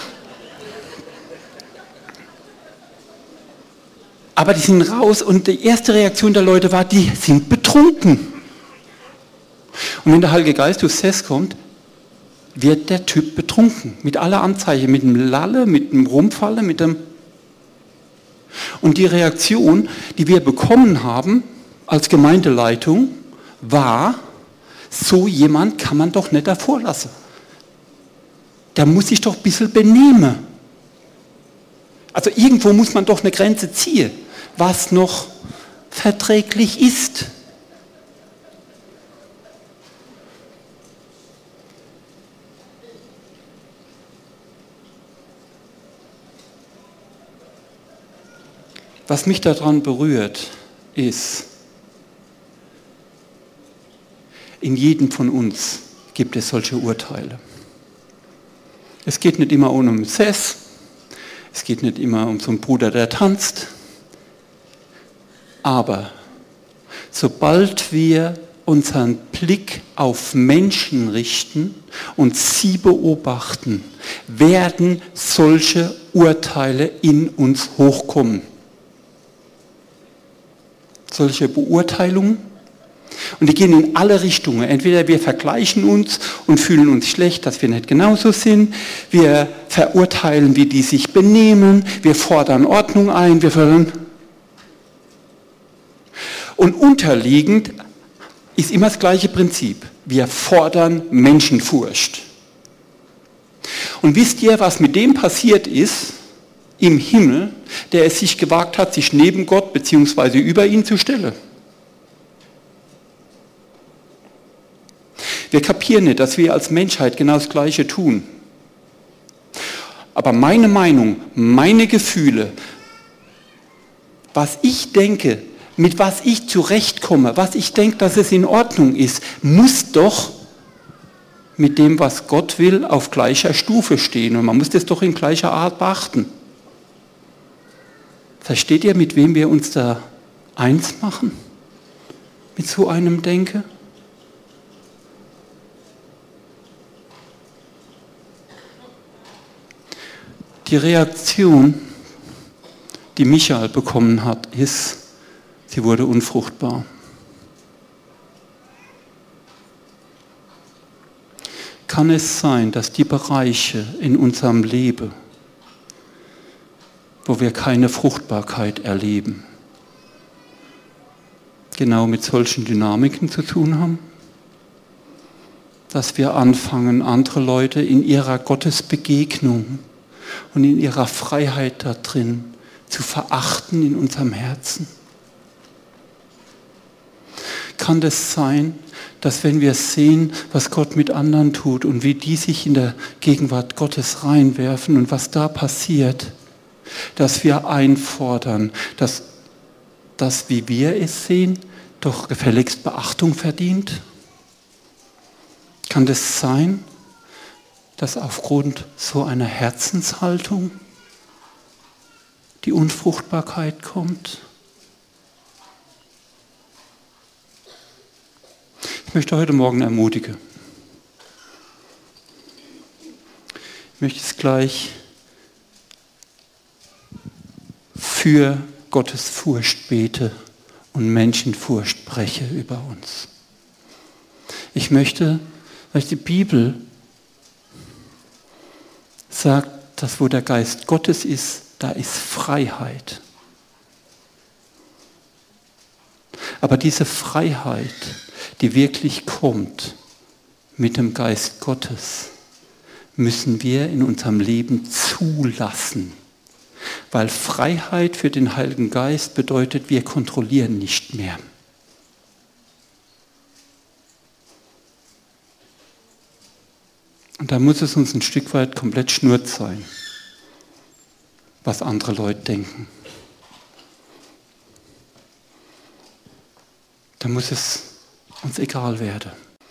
Aber die sind raus und die erste Reaktion der Leute war, die sind betrunken. Und wenn der Heilige Geist durchs Sess kommt, wird der Typ betrunken. Mit aller Anzeichen, mit dem Lalle, mit dem Rumfalle, mit dem... Und die Reaktion, die wir bekommen haben als Gemeindeleitung, war, so jemand kann man doch nicht davor lassen. Der muss sich doch ein bisschen benehmen. Also irgendwo muss man doch eine Grenze ziehen, was noch verträglich ist. Was mich daran berührt, ist, in jedem von uns gibt es solche Urteile. Es geht nicht immer um einen Sess, es geht nicht immer um so einen Bruder, der tanzt, aber sobald wir unseren Blick auf Menschen richten und sie beobachten, werden solche Urteile in uns hochkommen. Solche Beurteilungen. Und die gehen in alle Richtungen. Entweder wir vergleichen uns und fühlen uns schlecht, dass wir nicht genauso sind. Wir verurteilen, wie die sich benehmen. Wir fordern Ordnung ein. Wir fordern. Und unterliegend ist immer das gleiche Prinzip. Wir fordern Menschenfurcht. Und wisst ihr, was mit dem passiert ist im Himmel, der es sich gewagt hat, sich neben Gott bzw. über ihn zu stellen? Wir kapieren nicht, dass wir als Menschheit genau das Gleiche tun. Aber meine Meinung, meine Gefühle, was ich denke, mit was ich zurechtkomme, was ich denke, dass es in Ordnung ist, muss doch mit dem, was Gott will, auf gleicher Stufe stehen. Und man muss das doch in gleicher Art beachten. Versteht ihr, mit wem wir uns da eins machen? Mit so einem Denken? Die Reaktion, die Michael bekommen hat, ist, sie wurde unfruchtbar. Kann es sein, dass die Bereiche in unserem Leben, wo wir keine Fruchtbarkeit erleben, genau mit solchen Dynamiken zu tun haben? Dass wir anfangen, andere Leute in ihrer Gottesbegegnung und in ihrer Freiheit da drin zu verachten in unserem Herzen? Kann das sein, dass wenn wir sehen, was Gott mit anderen tut und wie die sich in der Gegenwart Gottes reinwerfen und was da passiert, dass wir einfordern, dass das, wie wir es sehen, doch gefälligst Beachtung verdient? Kann das sein, dass aufgrund so einer Herzenshaltung die Unfruchtbarkeit kommt? möchte heute Morgen ermutigen. Ich möchte es gleich für Gottes Furcht bete und Menschenfurcht spreche über uns. Ich möchte, weil die Bibel sagt, dass wo der Geist Gottes ist, da ist Freiheit. Aber diese Freiheit, die wirklich kommt mit dem Geist Gottes, müssen wir in unserem Leben zulassen. Weil Freiheit für den Heiligen Geist bedeutet, wir kontrollieren nicht mehr. Und da muss es uns ein Stück weit komplett schnurz sein, was andere Leute denken. Da muss es uns egal werden.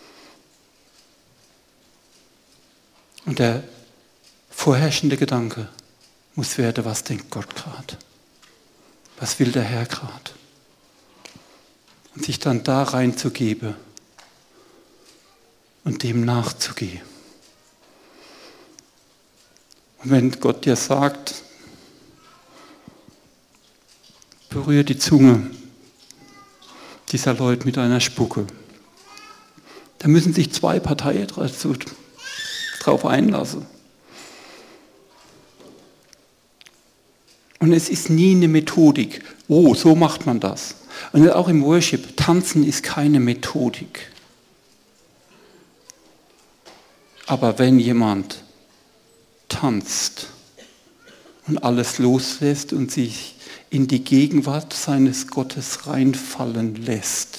Und der vorherrschende Gedanke muss werden, was denkt Gott gerade? Was will der Herr gerade? Und sich dann da reinzugeben und dem nachzugehen. Und wenn Gott dir sagt, berühre die Zunge dieser Leute mit einer Spucke, da müssen sich zwei Parteien drauf einlassen. Und es ist nie eine Methodik. Oh, so macht man das. Und auch im Worship, Tanzen ist keine Methodik. Aber wenn jemand tanzt und alles loslässt und sich in die Gegenwart seines Gottes reinfallen lässt,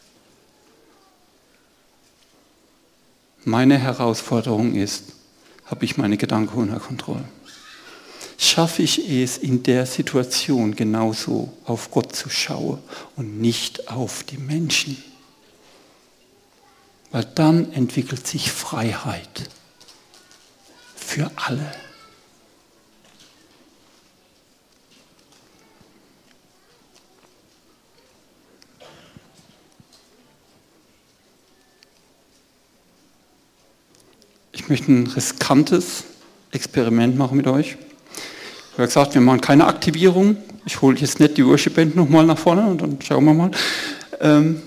meine Herausforderung ist, habe ich meine Gedanken unter Kontrolle? Schaffe ich es in der Situation genauso auf Gott zu schauen und nicht auf die Menschen? Weil dann entwickelt sich Freiheit für alle. Ich möchte ein riskantes Experiment machen mit euch. Ich habe gesagt, wir machen keine Aktivierung. Ich hole jetzt nicht die Worship-Band nochmal nach vorne und dann schauen wir mal. Ähm,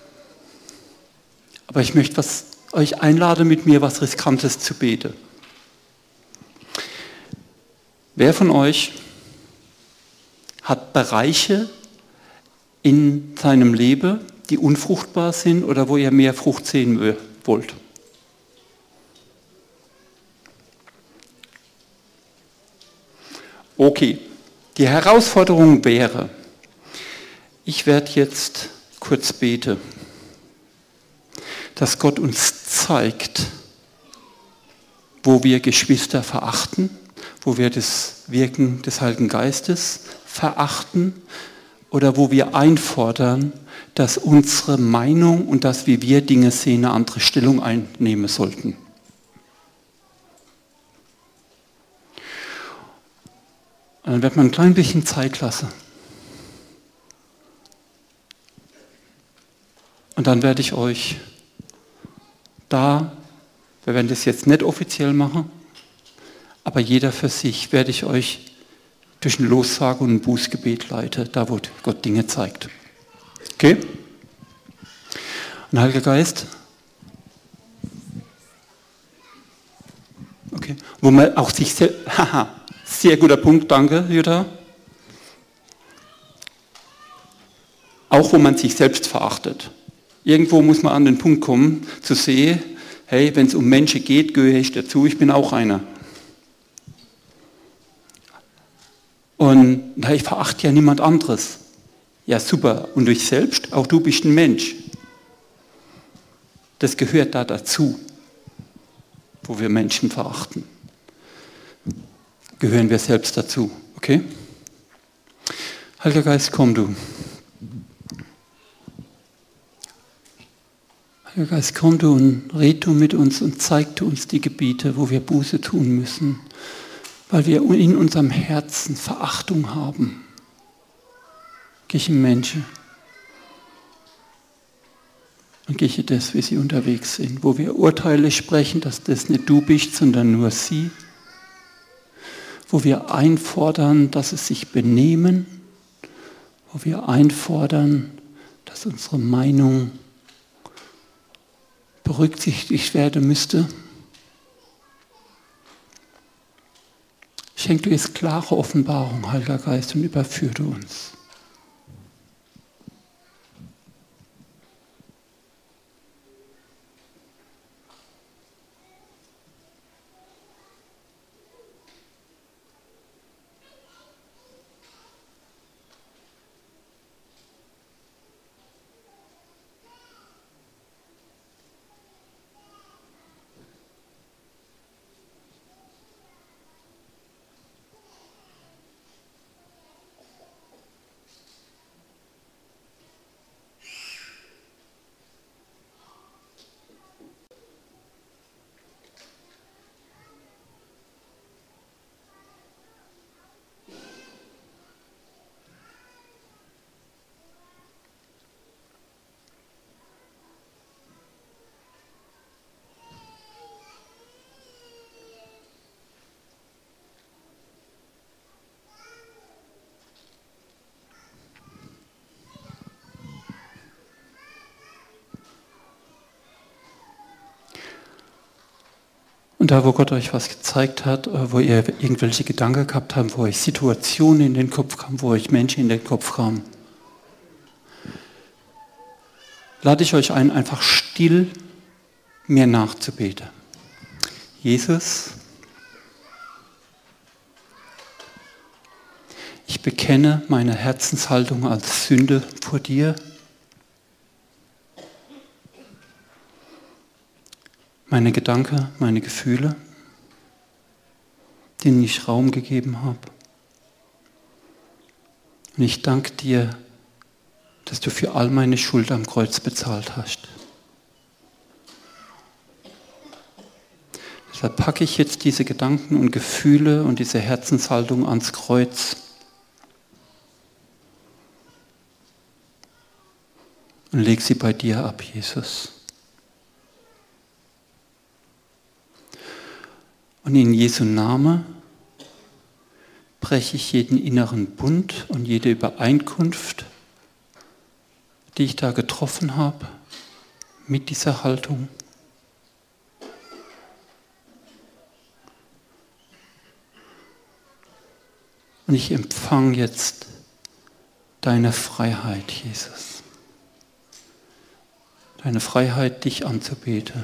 aber ich möchte was, euch einladen, mit mir was Riskantes zu beten. Wer von euch hat Bereiche in seinem Leben, die unfruchtbar sind oder wo ihr mehr Frucht sehen wollt? Okay, die Herausforderung wäre, ich werde jetzt kurz beten, dass Gott uns zeigt, wo wir Geschwister verachten, wo wir das Wirken des Heiligen Geistes verachten oder wo wir einfordern, dass unsere Meinung und das, wie wir Dinge sehen, eine andere Stellung einnehmen sollten. Und dann wird man ein klein bisschen Zeit lassen. Und dann werde ich euch da, wir werden das jetzt nicht offiziell machen, aber jeder für sich werde ich euch durch eine Lossage und ein Bußgebet leiten, da wo Gott Dinge zeigt. Okay? Und Heiliger Geist, okay, wo man auch sich selbst, haha, sehr guter Punkt, danke, Jutta. Auch wo man sich selbst verachtet. Irgendwo muss man an den Punkt kommen, zu sehen, hey, wenn es um Menschen geht, gehöre ich dazu, ich bin auch einer. Und na, ich verachte ja niemand anderes. Ja, super. Und durch selbst, auch du bist ein Mensch. Das gehört da dazu, wo wir Menschen verachten. Gehören wir selbst dazu, okay? Heiliger Geist, komm du. Heiliger Geist, komm du und red du mit uns und zeig du uns die Gebiete, wo wir Buße tun müssen, weil wir in unserem Herzen Verachtung haben gegen Menschen. Und gehe das, wie sie unterwegs sind, wo wir Urteile sprechen, dass das nicht du bist, sondern nur sie. Wo wir einfordern, dass sie sich benehmen. Wo wir einfordern, dass unsere Meinung berücksichtigt werden müsste. Schenk du jetzt klare Offenbarung, Heiliger Geist, und überführe du uns. Und da, wo Gott euch was gezeigt hat, wo ihr irgendwelche Gedanken gehabt habt, wo euch Situationen in den Kopf kamen, wo euch Menschen in den Kopf kamen, lade ich euch ein, einfach still mir nachzubeten. Jesus, ich bekenne meine Herzenshaltung als Sünde vor dir. Meine Gedanken, meine Gefühle, denen ich Raum gegeben habe. Und ich danke dir, dass du für all meine Schuld am Kreuz bezahlt hast. Deshalb packe ich jetzt diese Gedanken und Gefühle und diese Herzenshaltung ans Kreuz und lege sie bei dir ab, Jesus. Und in Jesu Namen breche ich jeden inneren Bund und jede Übereinkunft, die ich da getroffen habe, mit dieser Haltung. Und ich empfange jetzt deine Freiheit, Jesus. Deine Freiheit, dich anzubeten.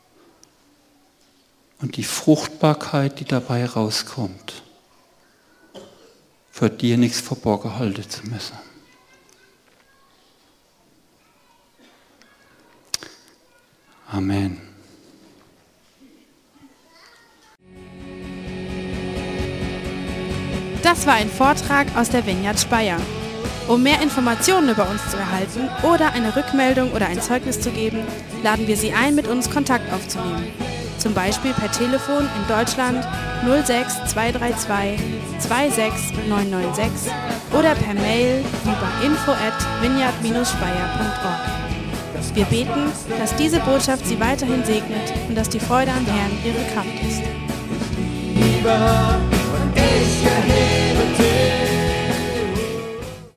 Und die Fruchtbarkeit, die dabei rauskommt, vor dir nichts verborgen halten zu müssen. Amen. Das war ein Vortrag aus der Vineyard Speyer. Um mehr Informationen über uns zu erhalten oder eine Rückmeldung oder ein Zeugnis zu geben, laden wir Sie ein, mit uns Kontakt aufzunehmen. Zum Beispiel per Telefon in Deutschland null sechs zwei drei zwei zwei sechs neun neun sechs oder per Mail über info at vineyard dash speyer punkt org. Wir beten, dass diese Botschaft Sie weiterhin segnet und dass die Freude am Herrn Ihre Kraft ist. Lieber und ich erhebe dich.